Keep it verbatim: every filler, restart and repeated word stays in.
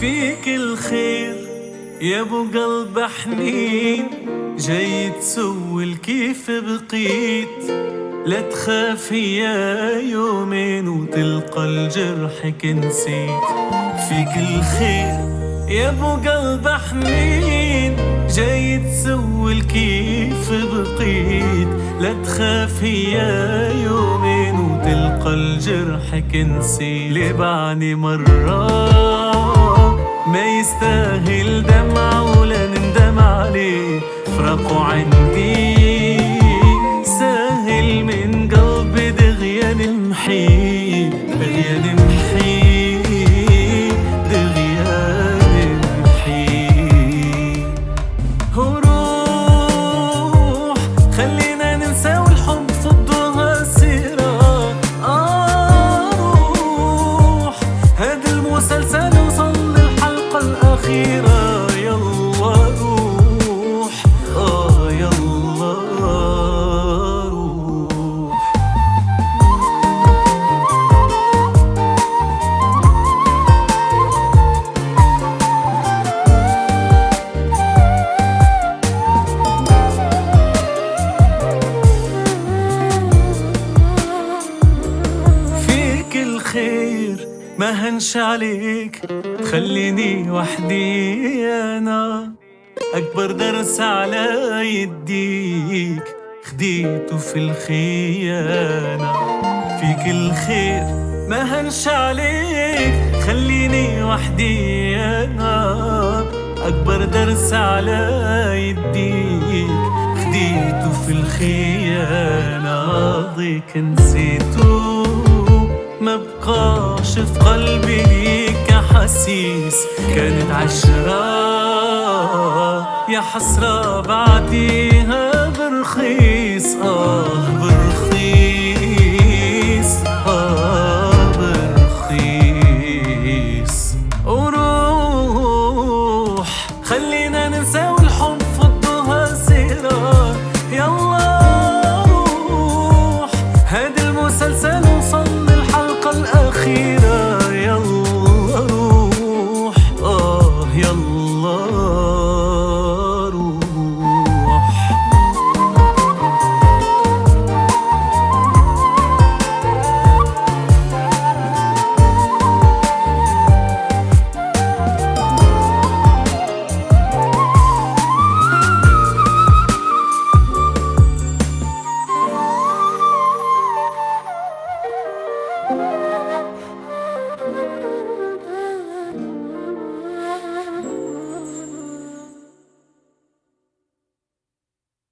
فيك الخير يا ابو قلب حنين، جاي تسول كيف بقيت. لا تخافي يا يومين وتلقى الجرحك نسيت. فيك الخير يا ابو قلب حنين، جاي تسول كيف بقيت. لا تخافي يا يومين وتلقى الجرحك نسيت. لبعني مرة ما يستاهل دمع ولا نندم عليه. فراقه عندي ساهل من قلبي دغيا نمحي، دغيا نمحي، دغيا نمحي. وروح خلينا ننسى والحب صدها سيرة. آه روح هاد المسلسل وصل للحلقة الأخيرة. يلا روح آه يلا روح. فيك الخير ما هنش عليك تخليني وحدي أنا. أكبر درس على يديك خديته في الخيانة. فيك الخير ما هنش عليك خليني وحدي أنا. أكبر درس على يديك خديته في الخيانة. قاضيك نسيته ما بقاش في قلبي ليك أحاسيس. كانت عشرة يا حسرة بعديها برخيص. آه برخيص.